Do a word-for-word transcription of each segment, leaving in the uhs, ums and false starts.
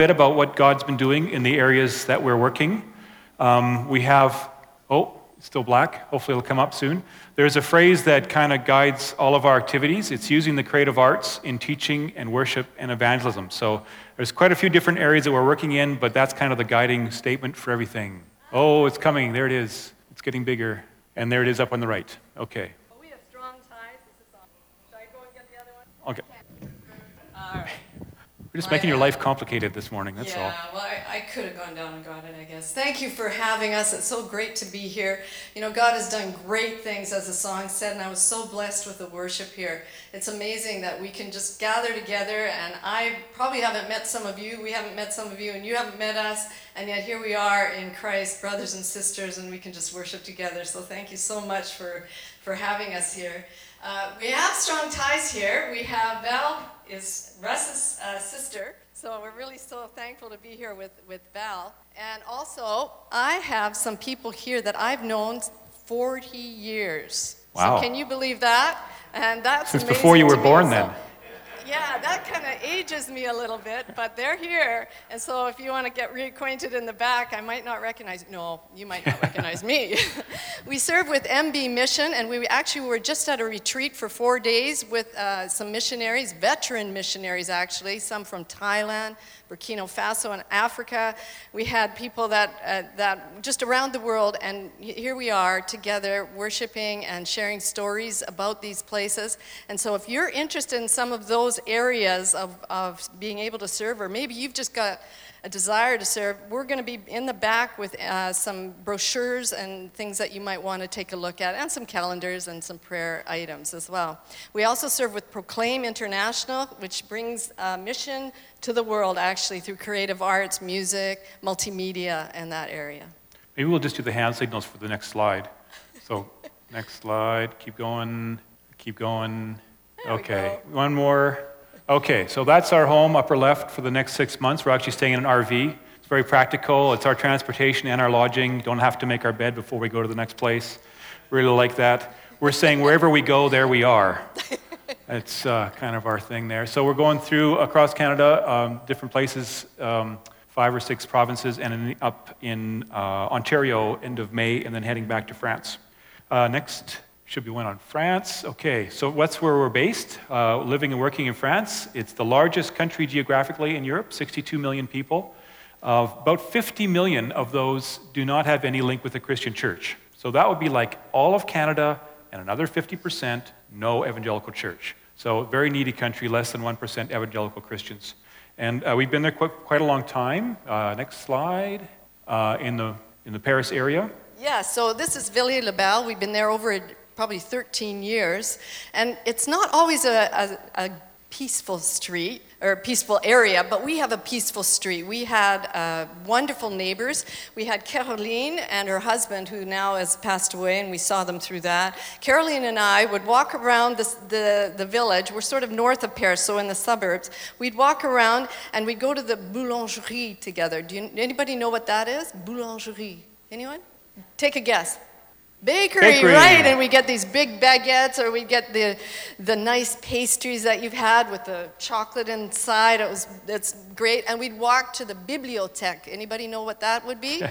bit about what God's been doing in the areas that we're working. Um, we have, oh, it's still black. Hopefully it'll come up soon. There's a phrase that kind of guides all of our activities. It's using the creative arts in teaching and worship and evangelism. So there's quite a few different areas that we're working in, but that's kind of the guiding statement for everything. Oh, it's coming. There it is. It's getting bigger. And there it is up on the right. Okay. Well, we have strong ties. This is awesome. Should I go and get the other one? Okay. All right. We're just Well, making your yeah. life complicated this morning, that's yeah, all. well, I, I could have gone down and got it, I guess. Thank you for having us. It's so great to be here. You know, God has done great things, as the song said, and I was so blessed with the worship here. It's amazing that we can just gather together, and I probably haven't met some of you, we haven't met some of you, and you haven't met us, and yet here we are in Christ, brothers and sisters, and we can just worship together. So thank you so much for, for having us here. Uh, we have strong ties here. We have Val is Russ's uh, sister, so we're really so thankful to be here with, with Val. And also, I have some people here that I've known forty years. Wow. So can you believe that? And that's Since amazing before you were to me. born, So- then. Yeah, that kind of ages me a little bit, but they're here. And so if you want to get reacquainted in the back, I might not recognize, no, you might not recognize me. We serve with M B Mission, and we actually were just at a retreat for four days with uh, some missionaries, veteran missionaries actually, some from Thailand, Burkina Faso, and Africa. We had people that, uh, that just around the world, and here we are together worshiping and sharing stories about these places. And so if you're interested in some of those areas of, of being able to serve, or maybe you've just got a desire to serve, we're going to be in the back with uh, some brochures and things that you might want to take a look at, and some calendars and some prayer items as well. We also serve with Proclaim International, which brings uh, mission to the world actually through creative arts, music, multimedia, and that area. Maybe we'll just do the hand signals for the next slide. So, next slide, keep going, keep going. There we Okay, go. one more. Okay, so that's our home, upper left, for the next six months. We're actually staying in an R V. It's very practical. It's our transportation and our lodging. Don't have to make our bed before we go to the next place. Really like that. We're saying wherever we go, there we are. It's uh, kind of our thing there. So we're going through across Canada, um, different places, um, five or six provinces, and in, up in uh, Ontario end of May, and then heading back to France. Uh, next. Should be one on France. Okay, so what's where we're based? Uh, living and working in France. It's the largest country geographically in Europe, sixty-two million people. Uh, about fifty million of those do not have any link with the Christian church. So that would be like all of Canada and another fifty percent no evangelical church. So very needy country, less than one percent evangelical Christians. And uh, we've been there quite, quite a long time. Uh, next slide. Uh, in the in the Paris area. Yeah, so this is Villiers-le-Bel. We've been there over probably thirteen years, and it's not always a, a, a peaceful street or a peaceful area, but we have a peaceful street. We had uh, wonderful neighbors. We had Caroline and her husband, who now has passed away, and we saw them through that. Caroline and I would walk around this, the, the village. We're sort of north of Paris, so in the suburbs. We'd walk around, and we'd go to the boulangerie together. Do you, anybody know what that is? Boulangerie. Anyone? Take a guess. Bakery, Bakery, right? And we get these big baguettes, or we get the the nice pastries that you've had with the chocolate inside. It was it's great. And we'd walk to the bibliothèque. Anybody know what that would be?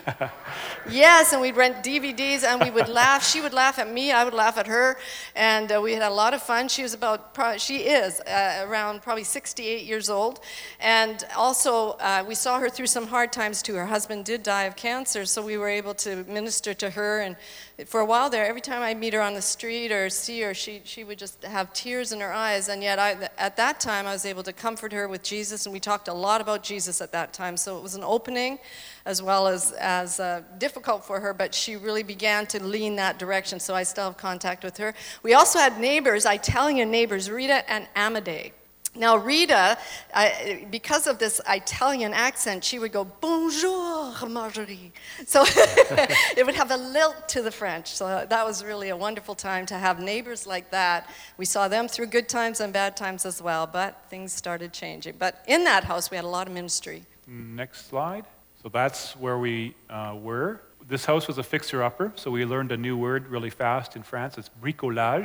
Yes, and we'd rent D V Ds, and we would laugh. She would laugh at me. I would laugh at her, and uh, we had a lot of fun. She was about pro- she is uh, around probably sixty-eight years old, and also uh, we saw her through some hard times too. Her husband did die of cancer, so we were able to minister to her. And for a while there, every time I meet her on the street or see her, she, she would just have tears in her eyes. And yet I, at that time, I was able to comfort her with Jesus, and we talked a lot about Jesus at that time. So it was an opening as well as, as uh, difficult for her, but she really began to lean that direction. So I still have contact with her. We also had neighbors, Italian neighbors, Rita and Amade. Now, Rita, I, because of this Italian accent, she would go, bonjour, Marjorie. So it would have a lilt to the French. So that was really a wonderful time to have neighbors like that. We saw them through good times and bad times as well, but things started changing. But in that house, we had a lot of ministry. Next slide. So that's where we uh, were. This house was a fixer-upper, so we learned a new word really fast in France. It's bricolage.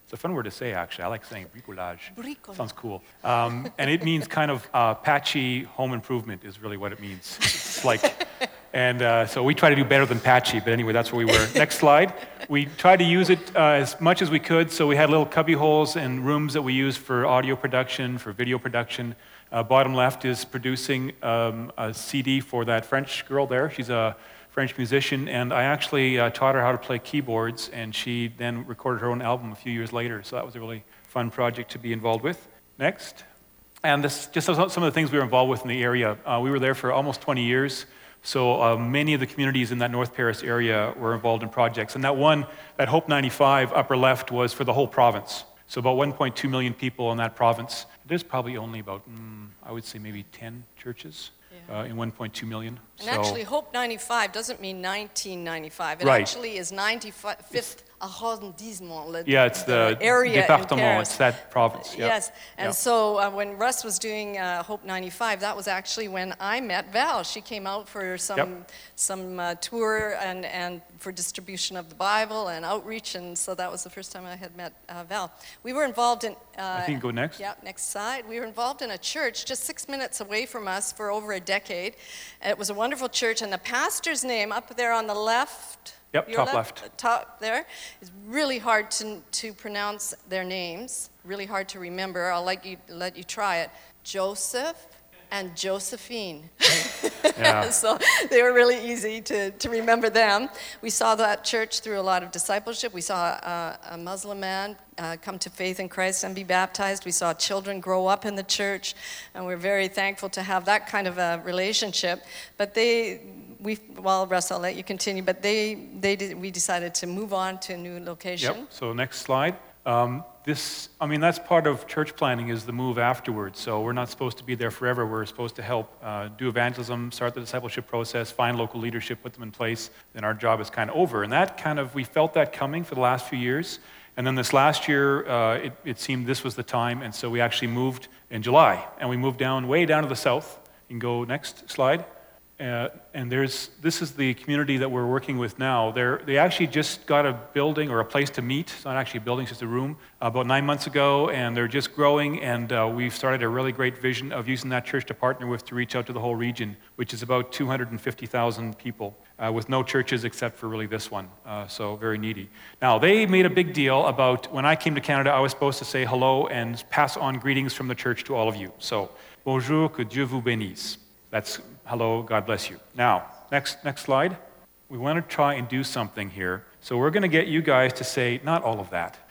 It's a fun word to say, actually. I like saying bricolage. Bricolage. Sounds cool. Um, and it means kind of uh, patchy home improvement is really what it means. It's like, and uh, so we try to do better than patchy, but anyway, that's where we were. Next slide. We tried to use it uh, as much as we could, so we had little cubby holes and rooms that we used for audio production, for video production. Uh, bottom left is producing um, a C D for that French girl there. She's a French musician, and I actually uh, taught her how to play keyboards, and she then recorded her own album a few years later, so that was a really fun project to be involved with. Next. And this just some of the things we were involved with in the area. Uh, we were there for almost twenty years, so uh, many of the communities in that North Paris area were involved in projects. And that one, that Hope ninety-five upper left, was for the whole province. So about one point two million people in that province. There's probably only about, mm, I would say maybe ten churches. Uh, in one point two million. And so, actually, Hope ninety-five doesn't mean nineteen ninety-five. It right. actually is ninety-fifth arrondissement. Le, yeah, it's the, the area département, in Paris. it's that province. Yeah. Yes, and yeah. so uh, when Russ was doing uh, Hope ninety-five, that was actually when I met Val. She came out for some yep. some uh, tour and, and for distribution of the Bible and outreach, and so that was the first time I had met uh, Val. We were involved in... Uh, I think go next. Yeah, next slide. We were involved in a church just six minutes away from us for over a decade. It was a wonderful church, and the pastor's name up there on the left... Yep, Your top left, left. Top there. It's really hard to, to pronounce their names, really hard to remember. I'll let you, let you try it. Joseph and Josephine. Yeah. So they were really easy to, to remember them. We saw that church through a lot of discipleship. We saw a, a Muslim man uh, come to faith in Christ and be baptized. We saw children grow up in the church, and we're very thankful to have that kind of a relationship. But they... We, well, Russ, I'll let you continue, but they, they did, we decided to move on to a new location. Yep, so next slide. Um, this, I mean, that's part of church planning is the move afterwards. So we're not supposed to be there forever. We're supposed to help uh, do evangelism, start the discipleship process, find local leadership, put them in place. Then our job is kind of over. And that kind of, we felt that coming for the last few years. And then this last year, uh, it, it seemed this was the time. And so we actually moved in July. And we moved down, way down to the south. You can go next slide. Uh, and there's, this is the community that we're working with now. They're, they actually just got a building or a place to meet. It's not actually a building, it's just a room, about nine months ago, and they're just growing, and uh, we've started a really great vision of using that church to partner with to reach out to the whole region, which is about two hundred fifty thousand people, uh, with no churches except for really this one, uh, so very needy. Now, they made a big deal about, when I came to Canada, I was supposed to say hello and pass on greetings from the church to all of you. So, bonjour, que Dieu vous bénisse. That's hello, God bless you. Now, next next slide. We want to try and do something here. So we're going to get you guys to say, not all of that.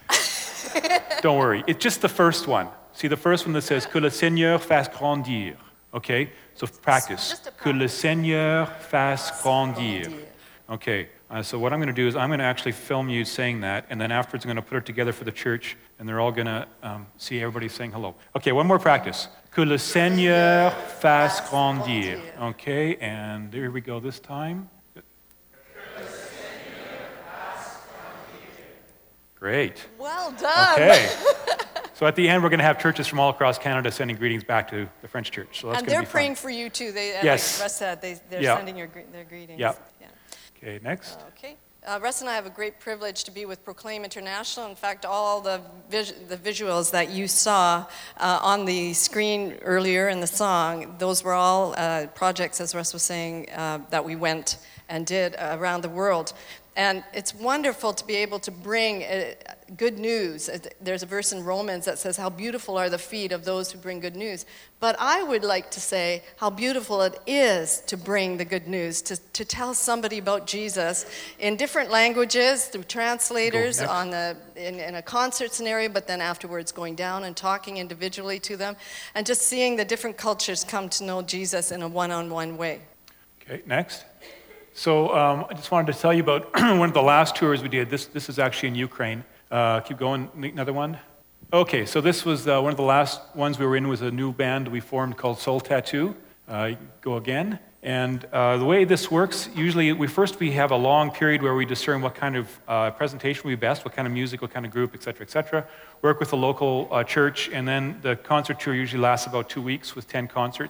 Don't worry. It's just the first one. See the first one that says, que le Seigneur fasse grandir. Okay? So practice. Que le Seigneur fasse grandir. Okay. Uh, so what I'm going to do is I'm going to actually film you saying that, and then afterwards I'm going to put it together for the church, and they're all going to um, see everybody saying hello. Okay, one more practice. Que le Seigneur fasse grandir. Okay, and there we go this time. Great. Well done. Okay. So at the end, we're going to have churches from all across Canada sending greetings back to the French church. So that's And going to they're be fun. praying for you too. They, Yes. Like Russ said, they, they're Yeah. sending your, gre- their greetings. Yeah. Yeah. Okay, next. Okay. Uh, Russ and I have a great privilege to be with Proclaim International. In fact, all the, vis- the visuals that you saw uh, on the screen earlier in the song, those were all uh, projects, as Russ was saying, uh, that we went and did uh, around the world. And it's wonderful to be able to bring uh, good news. Uh, There's a verse in Romans that says, how beautiful are the feet of those who bring good news. But I would like to say how beautiful it is to bring the good news, to, to tell somebody about Jesus in different languages, through translators, on the, in, in a concert scenario, but then afterwards going down and talking individually to them, and just seeing the different cultures come to know Jesus in a one-on-one way. Okay, next. So um, I just wanted to tell you about one of the last tours we did. This, this is actually in Ukraine. Uh, keep going, another one. Okay, so this was uh, one of the last ones we were in was a new band we formed called Soul Tattoo. Uh, go again. And uh, the way this works, usually we first we have a long period where we discern what kind of uh, presentation would be best, what kind of music, what kind of group, et cetera, et cetera. Work with the local uh, church, and then the concert tour usually lasts about two weeks with ten concerts.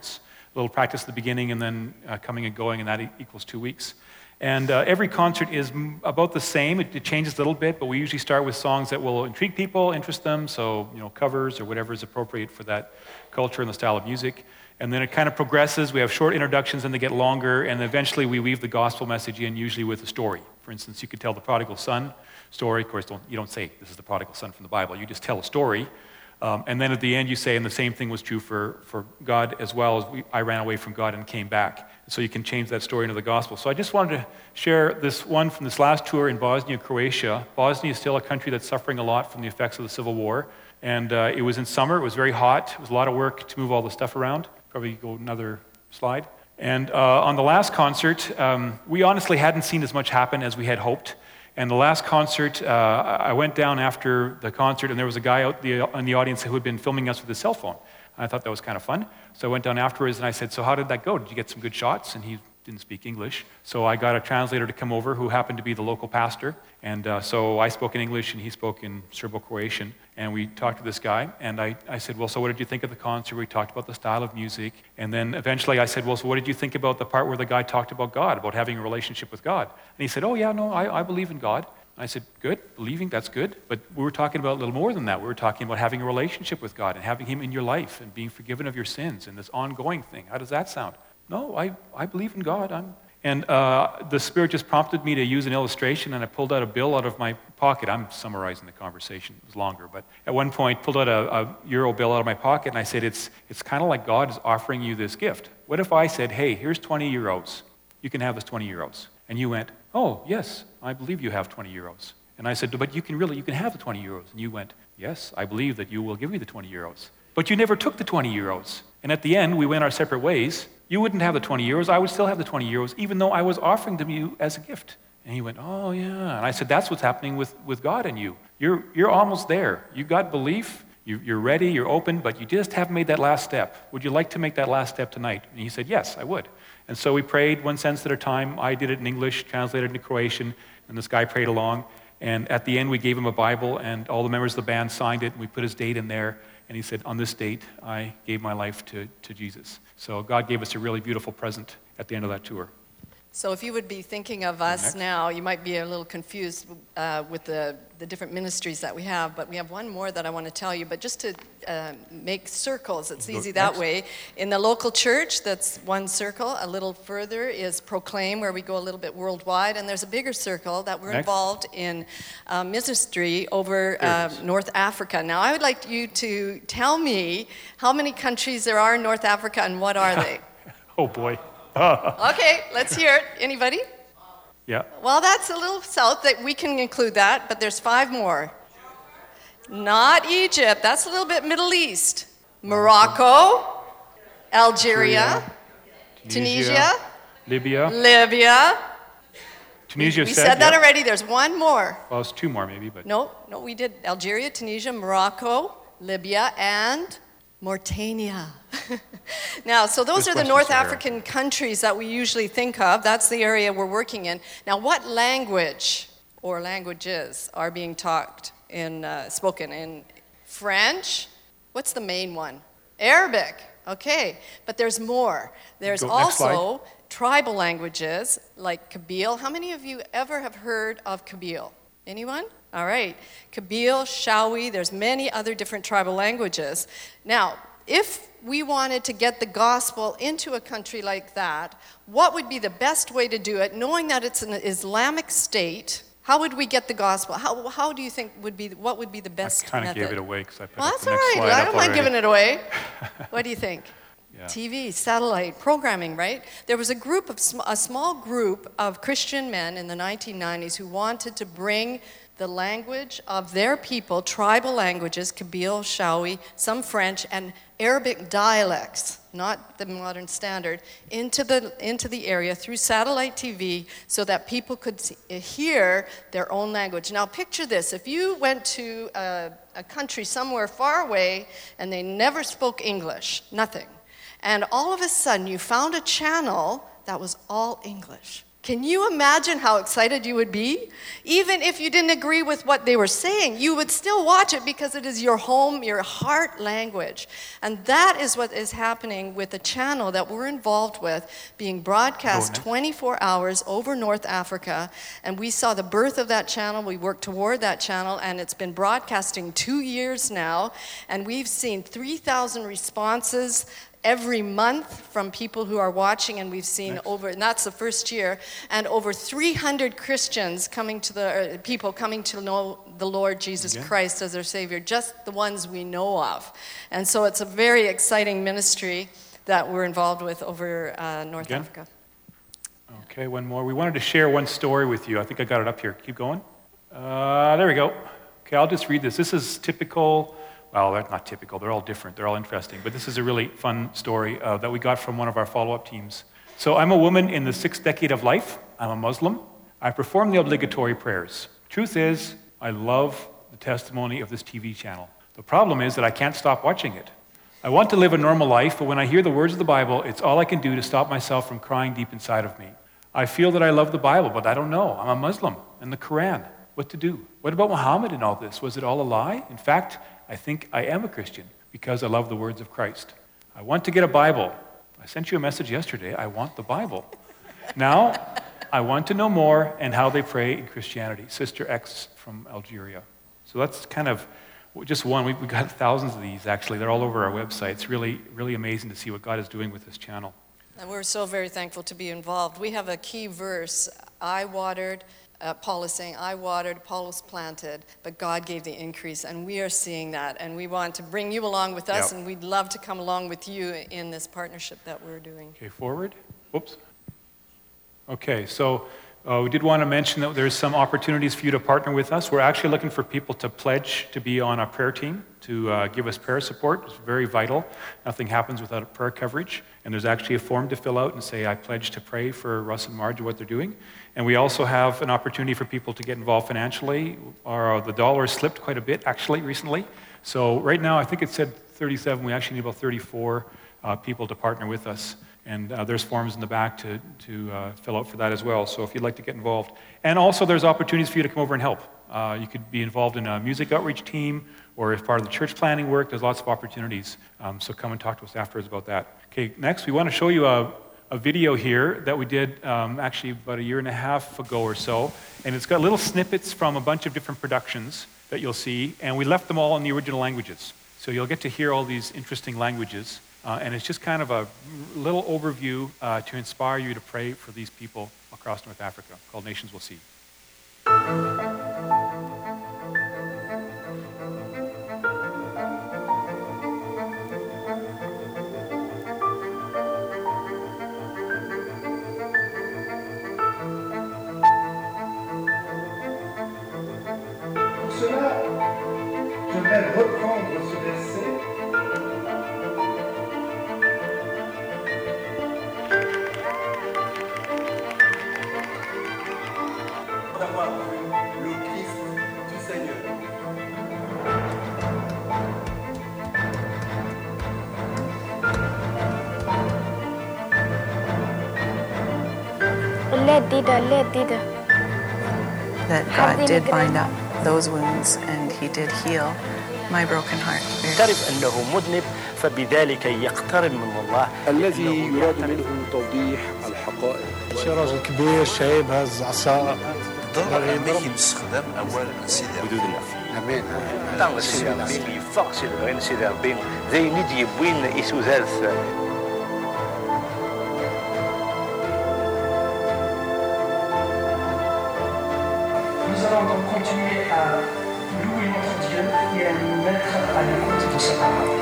A little practice at the beginning and then uh, coming and going, and that e- equals two weeks. And uh, every concert is m- about the same. It, it changes a little bit, but we usually start with songs that will intrigue people, interest them, so you know, covers or whatever is appropriate for that culture and the style of music. And then it kind of progresses. We have short introductions, and they get longer, and eventually we weave the gospel message in, usually with a story. For instance, you could tell the prodigal son story. Of course, don't, you don't say, this is the prodigal son from the Bible. You just tell a story. Um, and then at the end you say, and the same thing was true for, for God as well, as we, I ran away from God and came back. So you can change that story into the gospel. So I just wanted to share this one from this last tour in Bosnia, Croatia. Bosnia is still a country that's suffering a lot from the effects of the civil war. And uh, it was in summer, it was very hot, it was a lot of work to move all the stuff around. Probably go another slide. And uh, on the last concert, um, we honestly hadn't seen as much happen as we had hoped. And the last concert, uh, I went down after the concert, and there was a guy out the, in the audience who had been filming us with his cell phone. And I thought that was kind of fun. So I went down afterwards, and I said, so how did that go? Did you get some good shots? And he didn't speak English. So I got a translator to come over who happened to be the local pastor. And uh, so I spoke in English, and he spoke in Serbo-Croatian. And we talked to this guy, and I, I said, well, so what did you think of the concert? We talked about the style of music. And then eventually I said, well, so what did you think about the part where the guy talked about God, about having a relationship with God? And he said, oh, yeah, no, I, I believe in God. I said, good, believing, that's good. But we were talking about a little more than that. We were talking about having a relationship with God and having him in your life and being forgiven of your sins and this ongoing thing. How does that sound? No, I, I believe in God. I'm... And uh, the Spirit just prompted me to use an illustration, and I pulled out a bill out of my pocket. I'm summarizing the conversation. It was longer. But at one point, pulled out a, a euro bill out of my pocket, and I said, it's, it's kind of like God is offering you this gift. What if I said, hey, here's twenty euros. You can have this twenty euros. And you went, oh, yes, I believe you have twenty euros. And I said, but you can really, you can have the twenty euros. And you went, yes, I believe that you will give me the twenty euros. But you never took the twenty euros. And at the end, we went our separate ways. You wouldn't have the twenty euros. I would still have the twenty euros, even though I was offering them you as a gift. And he went, oh, yeah. And I said, that's what's happening with, with God and you. You're, you're almost there. You got belief. You, you're ready. You're open. But you just haven't made that last step. Would you like to make that last step tonight? And he said, yes, I would. And so we prayed one sentence at a time. I did it in English, translated into Croatian, and this guy prayed along. And at the end, we gave him a Bible, and all the members of the band signed it, and we put his date in there. And he said, on this date, I gave my life to, to Jesus. So God gave us a really beautiful present at the end of that tour. So if you would be thinking of us Next. now, you might be a little confused uh, with the, the different ministries that we have, but we have one more that I want to tell you. But just to uh, make circles, it's Go easy that next. way. In the local church, that's one circle. A little further is Proclaim, where we go a little bit worldwide. And there's a bigger circle that we're Next. involved in uh, ministry over uh, North Africa. Now, I would like you to tell me how many countries there are in North Africa and what are they? Oh, boy. Okay, let's hear it. Anybody? Yeah. Well, that's a little south, that we can include that, but there's five more. Not Egypt, that's a little bit Middle East. Morocco, Algeria, Tunisia, Libya. Libya. Tunisia We said, said that yeah. already, there's one more. Well, it's two more maybe, but No, no, we did Algeria, Tunisia, Morocco, Libya, and Mauritania. Now, so those This are the Western North Sahara. African countries that we usually think of. That's the area we're working in. Now, what language or languages are being talked in, uh, spoken in? French? What's the main one? Arabic. Okay, but there's more. There's Go- next also tribal languages like Kabyle. How many of you ever have heard of Kabyle? Anyone? All right. Kabyle, Shawi, there's many other different tribal languages. Now, if we wanted to get the gospel into a country like that, what would be the best way to do it, knowing that it's an Islamic state? How would we get the gospel? How, how do you think would be, what would be the best I kind of method? gave it away because I put Well, up that's the all next right. slide I up don't mind already. giving it away. What do you think? Yeah. T V, satellite, programming, right? There was a group of sm- a small group of Christian men in the nineteen nineties who wanted to bring the language of their people, tribal languages, Kabyle, Shawi, some French, and Arabic dialects, not the modern standard, into the into the area through satellite T V so that people could see, hear their own language. Now picture this, if you went to a, a country somewhere far away and they never spoke English, nothing, and all of a sudden you found a channel that was all English. Can you imagine how excited you would be? Even if you didn't agree with what they were saying, you would still watch it because it is your home, your heart language. And that is what is happening with the channel that we're involved with, being broadcast twenty-four hours over North Africa. And we saw the birth of that channel. We worked toward that channel, and it's been broadcasting two years now. And we've seen three thousand responses every month from people who are watching, and we've seen Next. over, and that's the first year, and over three hundred Christians coming to the, uh, people coming to know the Lord Jesus Again. Christ as their Savior, just the ones we know of. And so it's a very exciting ministry that we're involved with over uh, North Again? Africa. Okay, one more. We wanted to share one story with you. I think I got it up here. Keep going. Uh, there we go. Okay, I'll just read this. This is typical. Well, they're not typical. They're all different. They're all interesting. But this is a really fun story uh, that we got from one of our follow-up teams. So I'm a woman in the sixth decade of life. I'm a Muslim. I perform the obligatory prayers. Truth is, I love the testimony of this T V channel. The problem is that I can't stop watching it. I want to live a normal life, but when I hear the words of the Bible, it's all I can do to stop myself from crying deep inside of me. I feel that I love the Bible, but I don't know. I'm a Muslim and the Quran. What to do? What about Muhammad in all this? Was it all a lie? In fact, I think I am a Christian because I love the words of Christ. I want to get a Bible. I sent you a message yesterday. I want the Bible. Now, I want to know more and how they pray in Christianity. Sister X from Algeria. So that's kind of just one. We've got thousands of these, actually. They're all over our website. It's really, really amazing to see what God is doing with this channel. And we're so very thankful to be involved. We have a key verse. I watered. Uh, Paul is saying, I watered, Apollos planted, but God gave the increase, and we are seeing that, and we want to bring you along with us, yep. and we'd love to come along with you in this partnership that we're doing. Okay, forward. Whoops. Okay, so uh, we did want to mention that there's some opportunities for you to partner with us. We're actually looking for people to pledge to be on a prayer team, to uh, give us prayer support. It's very vital. Nothing happens without a prayer coverage. And there's actually a form to fill out and say, I pledge to pray for Russ and Marge and what they're doing. And we also have an opportunity for people to get involved financially. Our, the dollar has slipped quite a bit, actually, recently. So right now, I think it said thirty-seven. We actually need about thirty-four uh, people to partner with us. And uh, there's forms in the back to, to uh, fill out for that as well, so if you'd like to get involved. And also there's opportunities for you to come over and help. Uh, you could be involved in a music outreach team, or as part of the church planning work, there's lots of opportunities. Um, so come and talk to us afterwards about that. Okay, next we want to show you a, a video here that we did um, actually about a year and a half ago or so. And it's got little snippets from a bunch of different productions that you'll see, and we left them all in the original languages. So you'll get to hear all these interesting languages. Uh, and it's just kind of a little overview uh, to inspire you to pray for these people across North Africa, called Nations Will See. Pour cela, je vais reprendre ce verset. D'avoir vu le Christ du Seigneur. That God did bind up those wounds and He did heal my broken heart. يعترف أنه مذنب فبذلك يقترب من الله. الذي يراد منه توضيح الحقائق. شي راجل كبير شايب هز عصا. 当然没有استخدام أول سيدي حدود النفي. آمين. 当了西凉兵以放弃了人西凉兵，在你的兵一苏在此。 Nous allons donc continuer à louer notre Dieu et à nous mettre à l'écoute de ses paroles.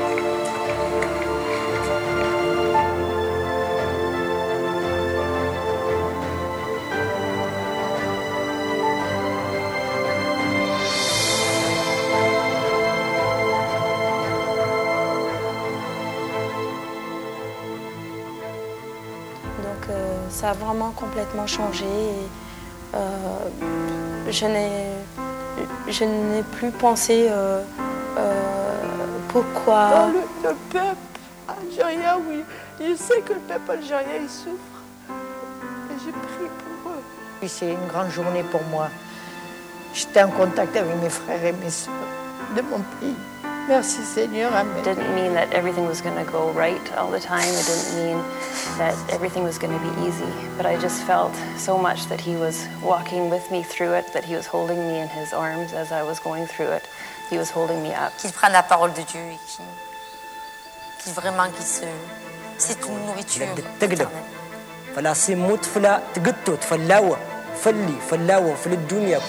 Donc euh, ça a vraiment complètement changé. Et, euh, je n'ai je n'ai plus pensé euh, euh, pourquoi. Dans le, le peuple algérien, oui, je sais que le peuple algérien il souffre. J'ai prié pour eux. Puis c'est une grande journée pour moi. J'étais en contact avec mes frères et mes sœurs de mon pays. Merci Seigneur, Amen. It didn't mean that everything was going to go right all the time. It didn't mean that everything was going to be easy. But I just felt so much that he was walking with me through it, that he was holding me in his arms as I was going through it. He was holding me up. Qu'ils prennent la parole de Dieu et qu'ils qu vraiment qu'ils se... C'est une nourriture éternelle. فلا سموت فلا تقطت فلاوة فلي فلاوة في الدنيا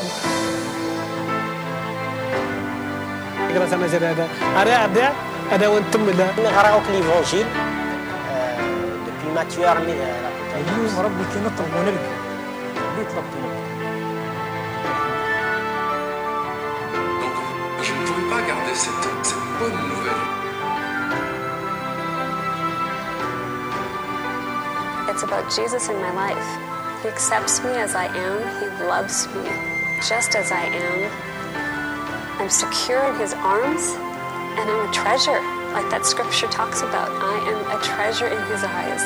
grâce à Nazareth. Ada ada ada وانتم لا. نقرأوك l'Évangile depuis Matthieu armé la. اليوم ربك نطلب ونلقى. بيطلب ونلقى. Donc je ne pouvais pas garder cette, cette bonne nouvelle. It's about Jesus in my life. He accepts me as I am. He loves me just as I am. I'm secure in his arms, and I'm a treasure, like that scripture talks about. I am a treasure in his eyes.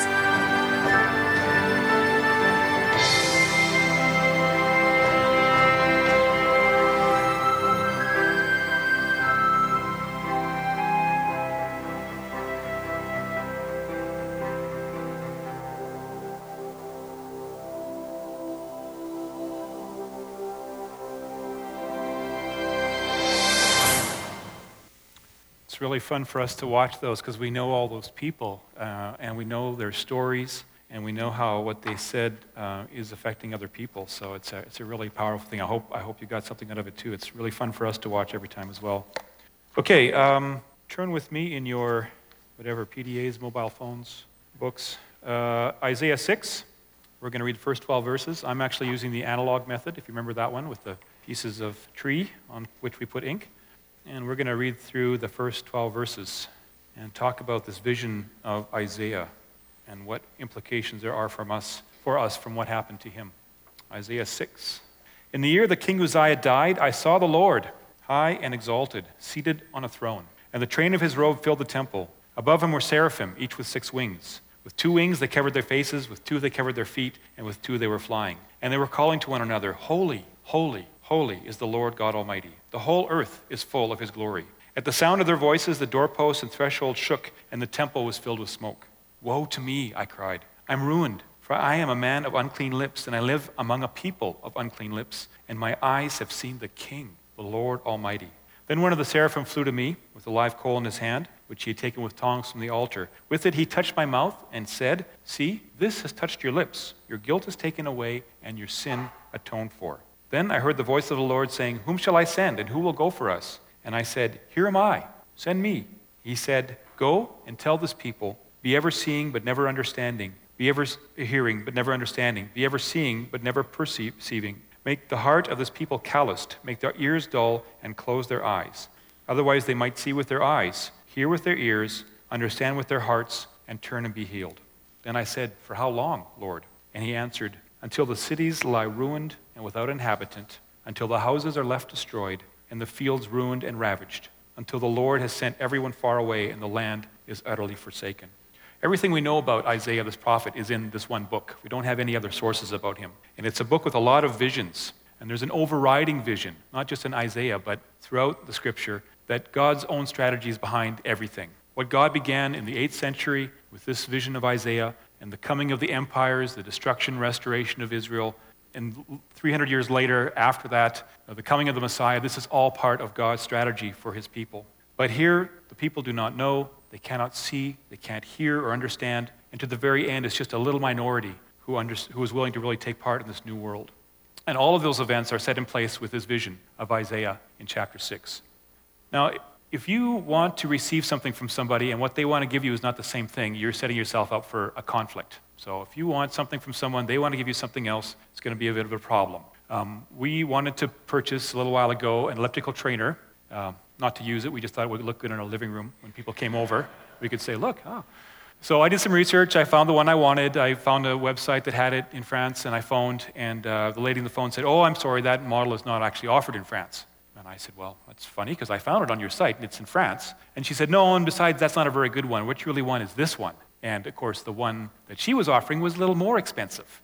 It's really fun for us to watch those because we know all those people uh, and we know their stories and we know how what they said uh, is affecting other people. So it's a, it's a really powerful thing. I hope, I hope you got something out of it too. It's really fun for us to watch every time as well. Okay, um, turn with me in your, whatever, P D As, mobile phones, books. Uh, Isaiah six, we're going to read the first twelve verses. I'm actually using the analog method, if you remember that one, with the pieces of tree on which we put ink. And we're going to read through the first twelve verses and talk about this vision of Isaiah and what implications there are from us, for us from what happened to him. Isaiah six. In the year that King Uzziah died, I saw the Lord, high and exalted, seated on a throne. And the train of his robe filled the temple. Above him were seraphim, each with six wings. With two wings they covered their faces, with two they covered their feet, and with two they were flying. And they were calling to one another, Holy, holy, holy is the Lord God Almighty. The whole earth is full of his glory. At the sound of their voices, the doorposts and threshold shook, and the temple was filled with smoke. Woe to me, I cried. I'm ruined, for I am a man of unclean lips, and I live among a people of unclean lips, and my eyes have seen the King, the Lord Almighty. Then one of the seraphim flew to me with a live coal in his hand, which he had taken with tongs from the altar. With it he touched my mouth and said, See, this has touched your lips. Your guilt is taken away, and your sin atoned for. Then I heard the voice of the Lord saying, Whom shall I send, and who will go for us? And I said, Here am I, send me. He said, Go and tell this people, be ever seeing but never understanding, be ever hearing but never understanding, be ever seeing but never perceiving. Make the heart of this people calloused, make their ears dull, and close their eyes. Otherwise they might see with their eyes, hear with their ears, understand with their hearts, and turn and be healed. Then I said, For how long, Lord? And he answered, Until the cities lie ruined and without inhabitant, until the houses are left destroyed, and the fields ruined and ravaged, until the Lord has sent everyone far away, and the land is utterly forsaken. Everything we know about Isaiah, this prophet, is in this one book. We don't have any other sources about him. And it's a book with a lot of visions. And there's an overriding vision, not just in Isaiah, but throughout the scripture, that God's own strategy is behind everything. What God began in the eighth century with this vision of Isaiah, and the coming of the empires, the destruction, restoration of Israel, and three hundred years later, after that, uh, the coming of the Messiah, this is all part of God's strategy for his people. But here, the people do not know, they cannot see, they can't hear or understand, and to the very end, it's just a little minority who, under, who is willing to really take part in this new world. And all of those events are set in place with this vision of Isaiah in chapter six. Now, if you want to receive something from somebody and what they want to give you is not the same thing, you're setting yourself up for a conflict. So if you want something from someone, they want to give you something else, it's going to be a bit of a problem. Um, we wanted to purchase a little while ago an elliptical trainer, uh, not to use it, we just thought it would look good in our living room when people came over. We could say, look, oh. So I did some research, I found the one I wanted, I found a website that had it in France, and I phoned, and uh, the lady on the phone said, oh, I'm sorry, that model is not actually offered in France. And I said, well, that's funny, because I found it on your site, and it's in France. And she said, no, and besides, that's not a very good one. What you really want is this one. And, of course, the one that she was offering was a little more expensive.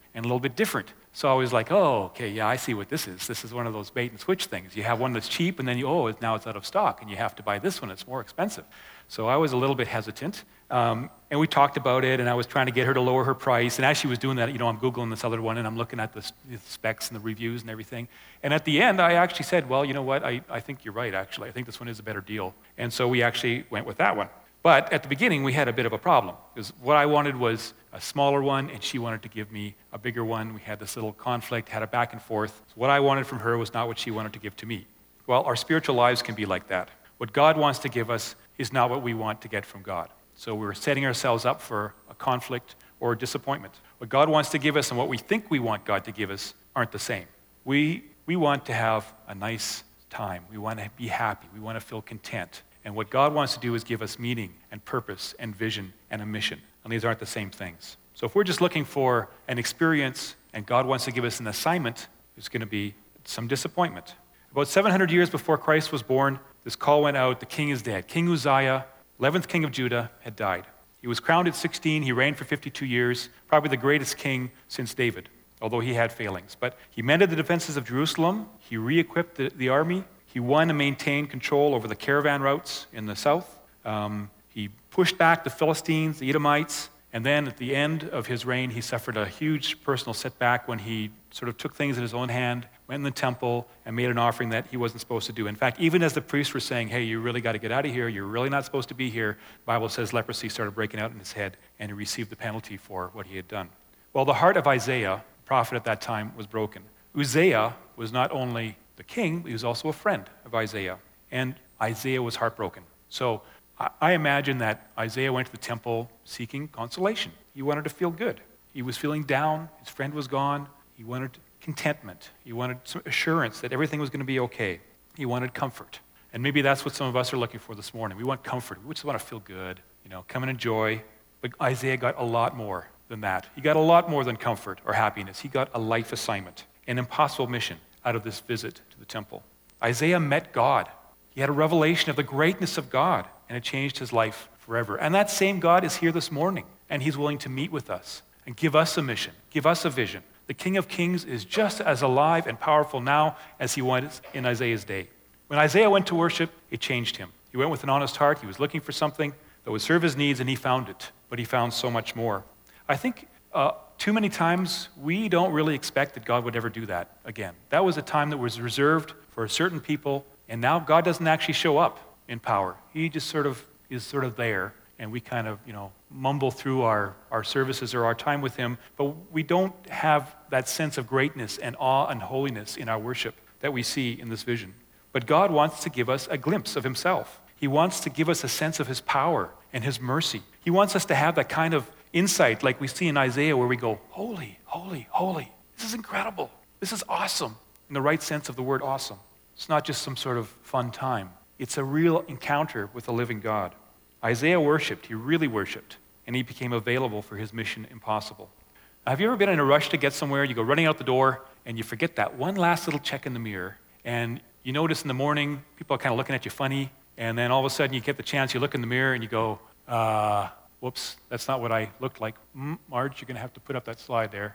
and a little bit different. So I was like, oh, okay, yeah, I see what this is. This is one of those bait and switch things. You have one that's cheap, and then you, oh, now it's out of stock, and you have to buy this one. It's more expensive. So I was a little bit hesitant, um, and we talked about it, and I was trying to get her to lower her price. And as she was doing that, you know, I'm Googling this other one, and I'm looking at the, the specs and the reviews and everything. And at the end, I actually said, well, you know what, I, I think you're right, actually. I think this one is a better deal. And so we actually went with that one. But at the beginning, we had a bit of a problem, because what I wanted was a smaller one, and she wanted to give me a bigger one. We had this little conflict, had a back and forth. So what I wanted from her was not what she wanted to give to me. Well, our spiritual lives can be like that. What God wants to give us is not what we want to get from God. So we're setting ourselves up for a conflict or a disappointment. What God wants to give us and what we think we want God to give us aren't the same. We, we want to have a nice time. We want to be happy. We want to feel content. And what God wants to do is give us meaning and purpose and vision and a mission. And these aren't the same things. So if we're just looking for an experience and God wants to give us an assignment, there's going to be some disappointment. About seven hundred years before Christ was born, this call went out, the king is dead. King Uzziah, eleventh king of Judah, had died. He was crowned at sixteen. He reigned for fifty-two years, probably the greatest king since David, although he had failings. But he mended the defenses of Jerusalem. He re-equipped the, the army. He won and maintained control over the caravan routes in the south. Um, he pushed back the Philistines, the Edomites, and then at the end of his reign, he suffered a huge personal setback when he sort of took things in his own hand, went in the temple, and made an offering that he wasn't supposed to do. In fact, even as the priests were saying, hey, you really got to get out of here, you're really not supposed to be here, the Bible says leprosy started breaking out in his head, and he received the penalty for what he had done. Well, the heart of Isaiah, the prophet at that time, was broken. Uzziah was not only the king, he was also a friend of Isaiah. And Isaiah was heartbroken. So I imagine that Isaiah went to the temple seeking consolation. He wanted to feel good. He was feeling down. His friend was gone. He wanted contentment. He wanted some assurance that everything was going to be okay. He wanted comfort. And maybe that's what some of us are looking for this morning. We want comfort. We just want to feel good, you know, come and enjoy. But Isaiah got a lot more than that. He got a lot more than comfort or happiness. He got a life assignment, an impossible mission out of this visit to the temple. Isaiah met God. He had a revelation of the greatness of God, and it changed his life forever. And that same God is here this morning, and he's willing to meet with us and give us a mission, give us a vision. The King of Kings is just as alive and powerful now as he was in Isaiah's day. When Isaiah went to worship, it changed him. He went with an honest heart. He was looking for something that would serve his needs, and he found it. But he found so much more. I think uh, too many times we don't really expect that God would ever do that again. That was a time that was reserved for certain people, and now God doesn't actually show up in power. He just sort of is sort of there, and we kind of, you know, mumble through our, our services or our time with him, but we don't have that sense of greatness and awe and holiness in our worship that we see in this vision. But God wants to give us a glimpse of himself. He wants to give us a sense of his power and his mercy. He wants us to have that kind of insight like we see in Isaiah where we go, holy, holy, holy. This is incredible. This is awesome in the right sense of the word awesome. It's not just some sort of fun time. It's a real encounter with the living God. Isaiah worshiped. He really worshiped. And he became available for his mission impossible. Now, have you ever been in a rush to get somewhere? You go running out the door and you forget that one last little check in the mirror. And you notice in the morning people are kind of looking at you funny. And then all of a sudden you get the chance, you look in the mirror and you go, uh, whoops, that's not what I looked like. Mm, Marge, you're going to have to put up that slide there.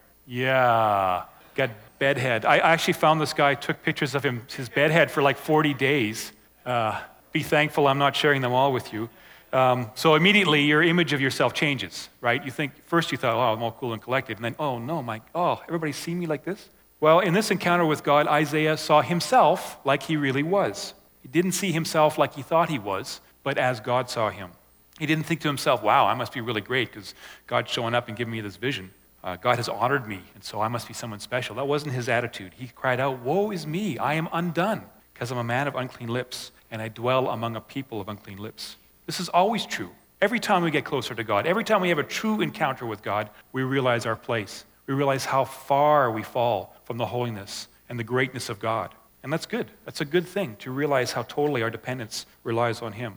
Yeah, got bedhead. I actually found this guy, took pictures of him, his bedhead for like forty days. Uh, be thankful I'm not sharing them all with you. Um, so immediately your image of yourself changes, right? You think, first you thought, oh, I'm all cool and collected. And then, oh no, my, oh, everybody see me like this? Well, in this encounter with God, Isaiah saw himself like he really was. He didn't see himself like he thought he was, but as God saw him. He didn't think to himself, wow, I must be really great because God's showing up and giving me this vision. Uh, God has honored me, and so I must be someone special. That wasn't his attitude. He cried out, woe is me, I am undone, because I'm a man of unclean lips, and I dwell among a people of unclean lips. This is always true. Every time we get closer to God, every time we have a true encounter with God, we realize our place. We realize how far we fall from the holiness and the greatness of God. And that's good. That's a good thing, to realize how totally our dependence relies on him.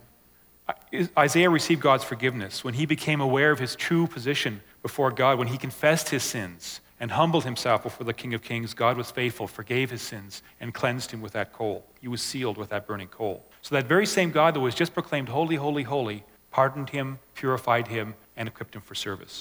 Isaiah received God's forgiveness when he became aware of his true position before God. When he confessed his sins and humbled himself before the King of Kings, God was faithful, forgave his sins, and cleansed him with that coal. He was sealed with that burning coal. So that very same God that was just proclaimed holy, holy, holy, pardoned him, purified him, and equipped him for service.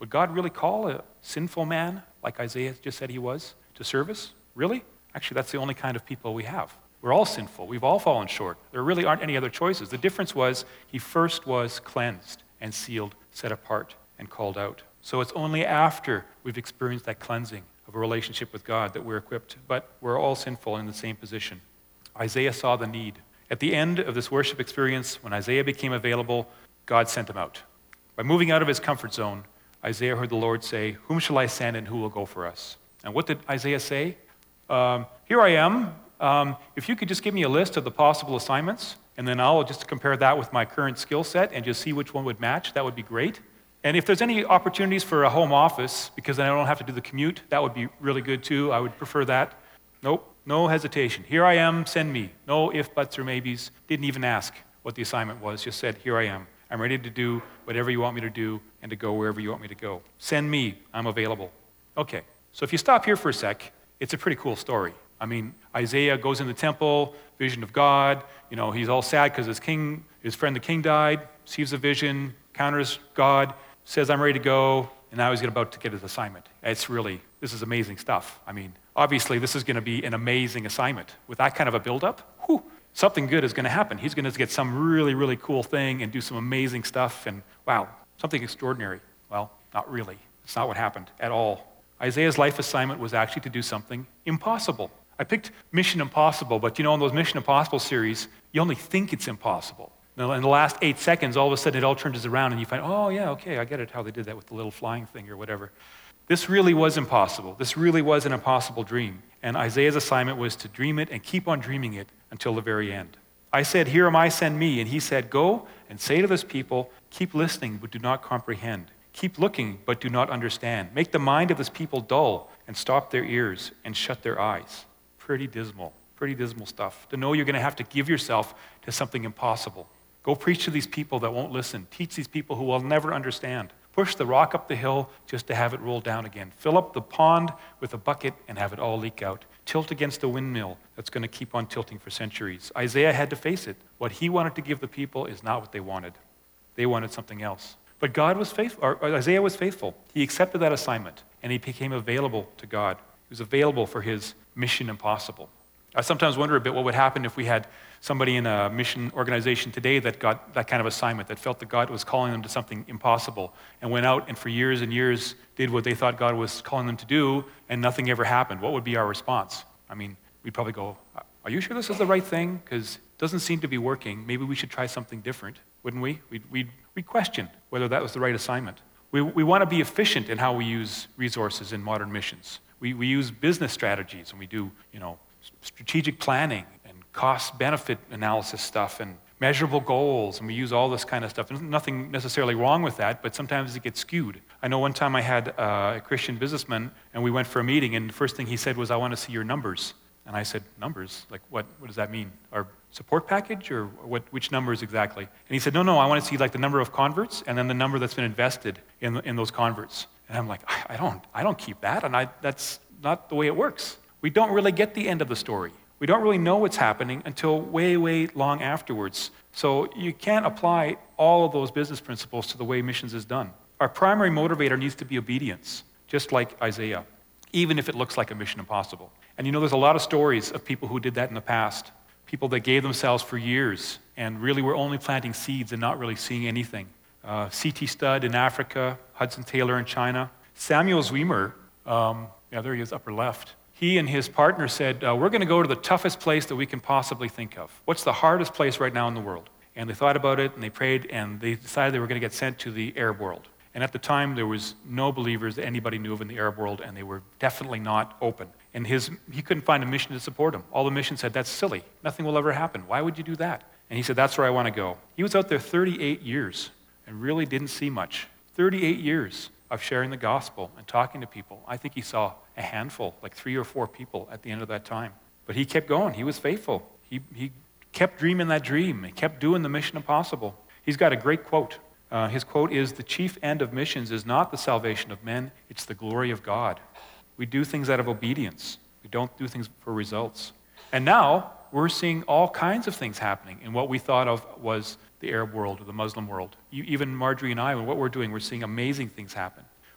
Would God really call a sinful man, like Isaiah just said he was, to service? Really? Actually, that's the only kind of people we have. We're all sinful. We've all fallen short. There really aren't any other choices. The difference was he first was cleansed and sealed, set apart, and called out. So it's only after we've experienced that cleansing of a relationship with God that we're equipped. But we're all sinful in the same position. Isaiah saw the need. At the end of this worship experience, when Isaiah became available, God sent him out. By moving out of his comfort zone, Isaiah heard the Lord say, "Whom shall I send and who will go for us?" And what did Isaiah say? Um, Here I am. Um, if you could just give me a list of the possible assignments, and then I'll just compare that with my current skill set and just see which one would match, that would be great. And if there's any opportunities for a home office, because then I don't have to do the commute, that would be really good too. I would prefer that. Nope, no hesitation. Here I am, send me. No if, buts, or maybes. Didn't even ask what the assignment was, just said, here I am. I'm ready to do whatever you want me to do and to go wherever you want me to go. Send me, I'm available. Okay, so if you stop here for a sec, it's a pretty cool story. I mean, Isaiah goes in the temple, vision of God. You know, he's all sad because his king, his friend the king died, sees a vision, counters God, says, I'm ready to go, and now he's about to get his assignment. It's really, this is amazing stuff. I mean, obviously this is going to be an amazing assignment. With that kind of a buildup, whew, something good is going to happen. He's going to get some really, really cool thing and do some amazing stuff, and wow, something extraordinary. Well, not really. It's not what happened at all. Isaiah's life assignment was actually to do something impossible. I picked Mission Impossible, but you know, in those Mission Impossible series, you only think it's impossible. Now, in the last eight seconds, all of a sudden it all turns around and you find, oh yeah, okay, I get it, how they did that with the little flying thing or whatever. This really was impossible. This really was an impossible dream. And Isaiah's assignment was to dream it and keep on dreaming it until the very end. I said, here am I, send me. And he said, go and say to this people, keep listening, but do not comprehend. Keep looking, but do not understand. Make the mind of this people dull and stop their ears and shut their eyes. Pretty dismal, pretty dismal stuff. To know you're going to have to give yourself to something impossible. Go preach to these people that won't listen. Teach these people who will never understand. Push the rock up the hill just to have it roll down again. Fill up the pond with a bucket and have it all leak out. Tilt against a windmill that's going to keep on tilting for centuries. Isaiah had to face it. What he wanted to give the people is not what they wanted. They wanted something else. But God was faithful, or Isaiah was faithful. He accepted that assignment, and he became available to God. He was available for his mission impossible. I sometimes wonder a bit what would happen if we had somebody in a mission organization today that got that kind of assignment, that felt that God was calling them to something impossible, and went out and for years and years did what they thought God was calling them to do, and nothing ever happened. What would be our response? I mean, we'd probably go, are you sure this is the right thing? Because it doesn't seem to be working. Maybe we should try something different, wouldn't we? We'd, we'd, we'd question whether that was the right assignment. We, we want to be efficient in how we use resources in modern missions. We, we use business strategies, and we do, you know, strategic planning and cost-benefit analysis stuff and measurable goals, and we use all this kind of stuff. There's nothing necessarily wrong with that, but sometimes it gets skewed. I know one time I had uh, a Christian businessman, and we went for a meeting, and the first thing he said was, I want to see your numbers. And I said, numbers? Like, what, what does that mean? Our support package, or what? Which numbers exactly? And he said, no, no, I want to see like the number of converts, and then the number that's been invested in, in those converts. And I'm like, I, I don't, I don't keep that, and I, that's not the way it works. We don't really get the end of the story. We don't really know what's happening until way, way long afterwards. So you can't apply all of those business principles to the way missions is done. Our primary motivator needs to be obedience, just like Isaiah, even if it looks like a mission impossible. And you know, there's a lot of stories of people who did that in the past, people that gave themselves for years and really were only planting seeds and not really seeing anything. Uh, C T Studd in Africa, Hudson Taylor in China. Samuel Zweimer, um, yeah, there he is, upper left. He and his partner said, uh, we're going to go to the toughest place that we can possibly think of. What's the hardest place right now in the world? And they thought about it, and they prayed, and they decided they were going to get sent to the Arab world. And at the time, there was no believers that anybody knew of in the Arab world, and they were definitely not open. And his, he couldn't find a mission to support him. All the missions said, that's silly. Nothing will ever happen. Why would you do that? And he said, that's where I want to go. He was out there thirty-eight years and really didn't see much. thirty-eight years of sharing the gospel and talking to people. I think he saw a handful, like three or four people at the end of that time. But he kept going. He was faithful. He, he kept dreaming that dream. He kept doing the mission impossible. He's got a great quote. Uh, his quote is, the chief end of missions is not the salvation of men, it's the glory of God. We do things out of obedience. We don't do things for results. And now we're seeing all kinds of things happening in what we thought of was the Arab world or the Muslim world. You, even Marjorie and I, what we're doing, we're seeing amazing things happen.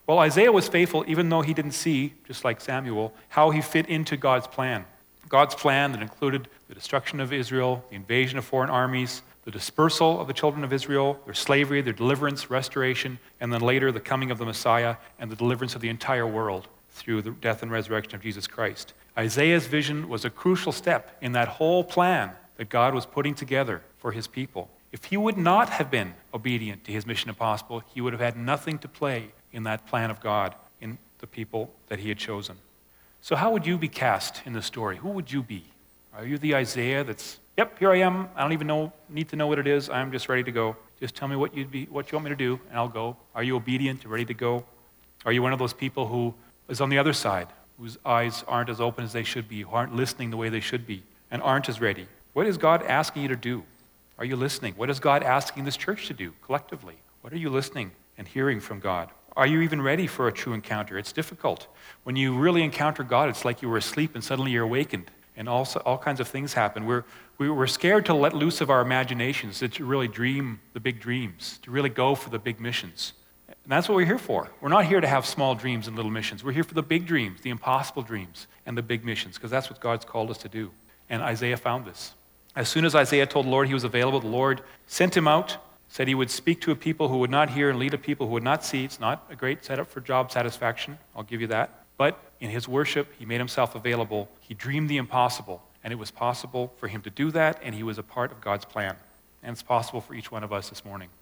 Well, Isaiah was faithful even though he didn't see, just like Samuel, how he fit into God's plan. God's plan that included the destruction of Israel, the invasion of foreign armies, the dispersal of the children of Israel, their slavery, their deliverance, restoration, and then later the coming of the Messiah and the deliverance of the entire world through the death and resurrection of Jesus Christ. Isaiah's vision was a crucial step in that whole plan that God was putting together for his people. If he would not have been obedient to his mission impossible, he would have had nothing to play in that plan of God in the people that he had chosen. So how would you be cast in the story? Who would you be? Are you the Isaiah that's, yep, here I am. I don't even know, need to know what it is. I'm just ready to go. Just tell me what you'd be, what you want me to do, and I'll go. Are you obedient, ready to go? Are you one of those people who is on the other side, whose eyes aren't as open as they should be, who aren't listening the way they should be, and aren't as ready? What is God asking you to do? Are you listening? What is God asking this church to do collectively? What are you listening and hearing from God? Are you even ready for a true encounter? It's difficult. When you really encounter God, it's like you were asleep and suddenly you're awakened, and also all kinds of things happen. We're, we we're scared to let loose of our imaginations, to really dream the big dreams, to really go for the big missions. And that's what we're here for. We're not here to have small dreams and little missions. We're here for the big dreams, the impossible dreams, and the big missions, because that's what God's called us to do. And Isaiah found this. As soon as Isaiah told the Lord he was available, the Lord sent him out, said he would speak to a people who would not hear and lead a people who would not see. It's not a great setup for job satisfaction, I'll give you that. But in his worship, he made himself available. He dreamed the impossible, and it was possible for him to do that, and he was a part of God's plan. And it's possible for each one of us this morning.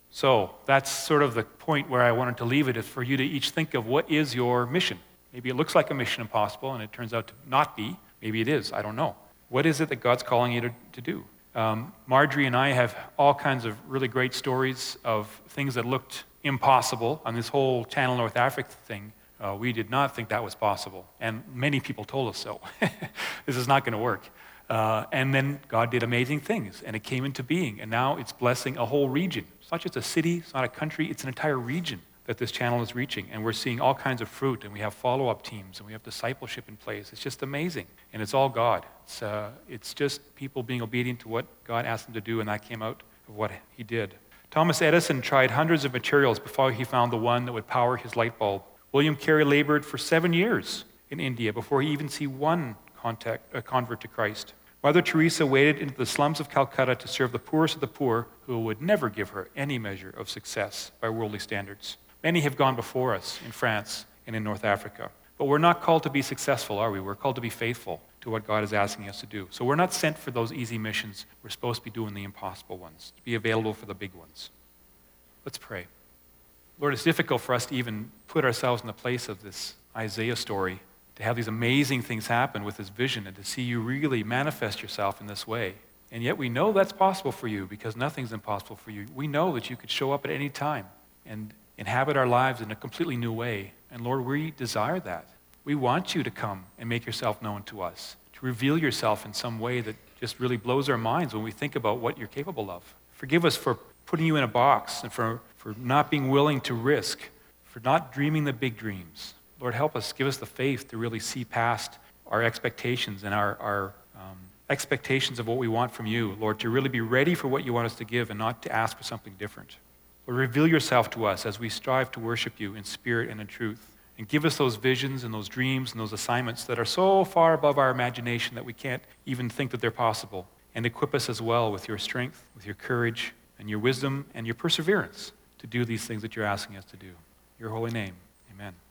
So that's sort of the point where I wanted to leave it, is for you to each think of what is your mission. Maybe it looks like a mission impossible, and it turns out to not be. Maybe it is, I don't know. What is it that God's calling you to, to do? Um, Marjorie and I have all kinds of really great stories of things that looked impossible on this whole Channel North Africa thing. Uh, we did not think that was possible, and many people told us so. This is not going to work. Uh, and then God did amazing things, and it came into being, and now it's blessing a whole region. It's not just a city, it's not a country, it's an entire region that this channel is reaching, and we're seeing all kinds of fruit, and we have follow-up teams, and we have discipleship in place. It's just amazing, and it's all God. It's, uh, it's just people being obedient to what God asked them to do, and that came out of what he did. Thomas Edison tried hundreds of materials before he found the one that would power his light bulb. William Carey labored for seven years in India before he even see one contact, uh, convert to Christ. Mother Teresa waded into the slums of Calcutta to serve the poorest of the poor, who would never give her any measure of success by worldly standards. Many have gone before us in France and in North Africa. But we're not called to be successful, are we? We're called to be faithful to what God is asking us to do. So we're not sent for those easy missions. We're supposed to be doing the impossible ones, to be available for the big ones. Let's pray. Lord, it's difficult for us to even put ourselves in the place of this Isaiah story, to have these amazing things happen with this vision and to see you really manifest yourself in this way. And yet we know that's possible for you because nothing's impossible for you. We know that you could show up at any time and inhabit our lives in a completely new way. And Lord, we desire that. We want you to come and make yourself known to us, to reveal yourself in some way that just really blows our minds when we think about what you're capable of. Forgive us for putting you in a box and for, for not being willing to risk, for not dreaming the big dreams. Lord, help us, give us the faith to really see past our expectations and our, our um, expectations of what we want from you, Lord, to really be ready for what you want us to give and not to ask for something different. Lord, reveal yourself to us as we strive to worship you in spirit and in truth. And give us those visions and those dreams and those assignments that are so far above our imagination that we can't even think that they're possible. And equip us as well with your strength, with your courage, and your wisdom, and your perseverance to do these things that you're asking us to do. In your holy name, amen.